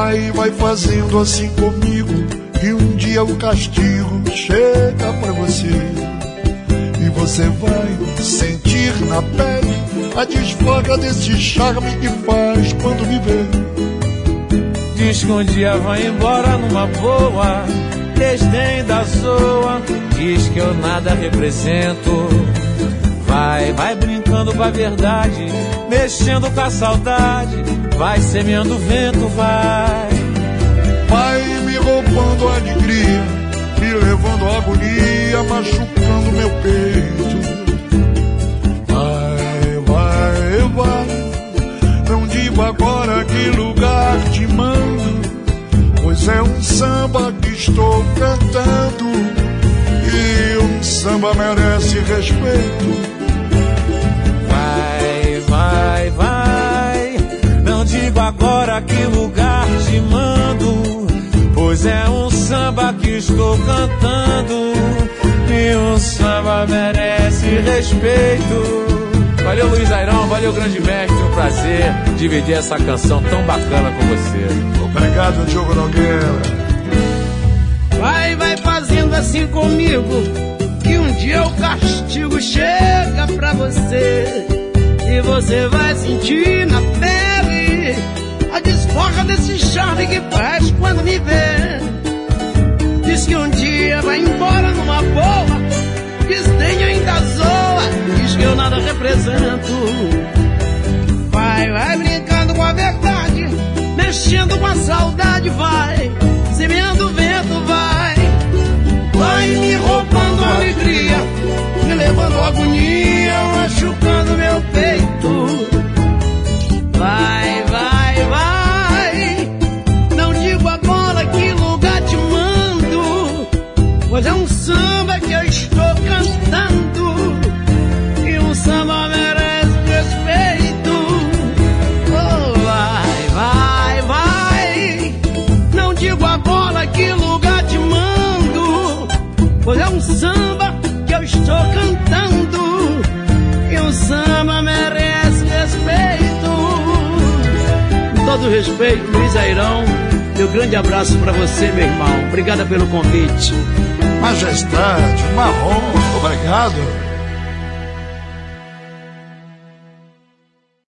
Vai fazendo assim comigo, e um dia o castigo chega pra você. E você vai sentir na pele a desfoga desse charme que faz quando me vê. Diz que um dia vai embora numa boa, desdém da zoa, diz que eu nada represento. Vai brincando com a verdade, mexendo com a saudade, vai semeando o vento, vai me roubando a alegria, me levando a agonia, machucando meu peito. Vai, não digo agora que lugar te mando, pois é um samba que estou cantando, e um samba merece respeito. Vai, não digo agora que lugar te mando, pois é um samba que estou cantando, e um samba merece respeito. Valeu, Luiz Airão, valeu, grande mestre, um prazer dividir essa canção tão bacana com você. Obrigado, Diogo Nogueira. Vai fazendo assim comigo, que um dia o castigo chega pra você, e você vai sentir na pele a desforra desse charme que faz quando me vê. Diz que um dia vai embora numa boa, desdém ainda zoa, diz que eu nada represento. Vai brincando com a verdade, mexendo com a saudade, vai semeando o vento, vai me roubando a alegria, me levando a agonia, machucando meu peito. Vai, não digo agora que lugar te mando, pois é um samba que eu estou cantando, e um samba merece respeito. Oh, vai, não digo agora que lugar te mando, pois é um samba que eu estou cantando, e um samba merece respeito. Com todo respeito, Luiz Airão, meu grande abraço pra você, meu irmão. Obrigado pelo convite. Majestade, Marrom, obrigado.